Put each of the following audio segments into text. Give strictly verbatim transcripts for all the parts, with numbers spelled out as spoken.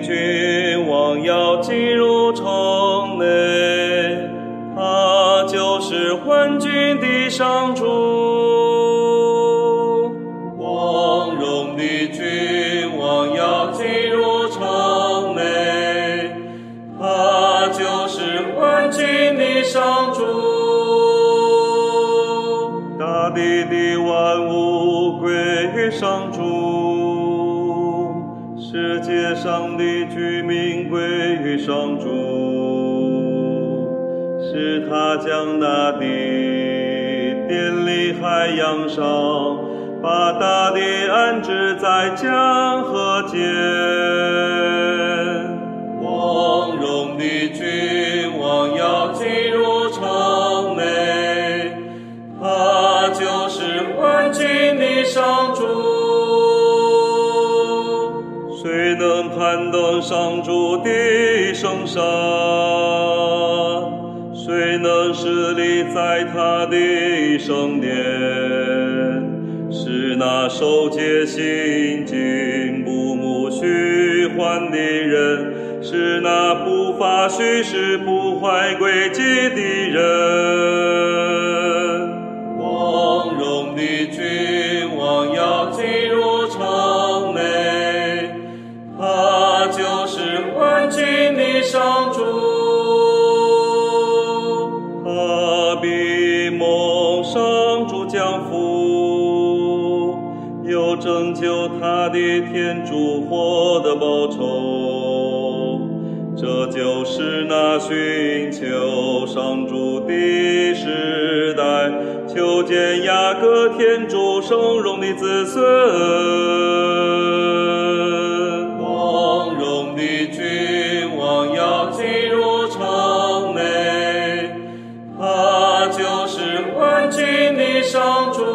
君王要进入城内，他就是万军的上主。光荣的君王要进入城内，他就是万军的上主。大地的万物归于上主，世界上的居民归于上主，是他将大地建立海洋上，把大地安置在江河间。光荣的君王要进入城内，他就是万军的上主。谁能攀登上主的圣山？谁能侍立在他的圣殿？是那守节心静不慕虚幻的人，是那不发虚誓不怀诡计的人。光荣的君王要进入城内，他就是万军的上主。他必蒙上主降福，又拯救他的天主获得报酬。这就是那寻求上主的时代，求见雅各天主圣容的子孙。光荣的君王要进入城内，他就是万军的上主。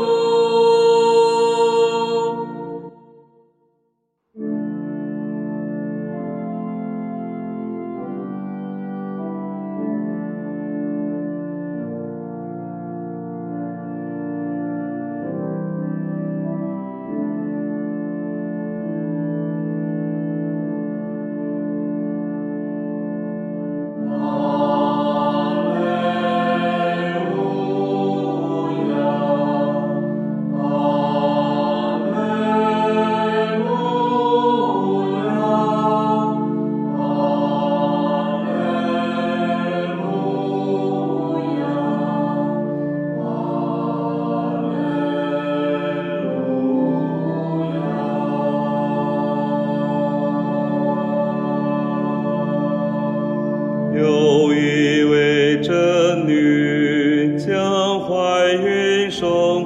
有一位真女将怀孕生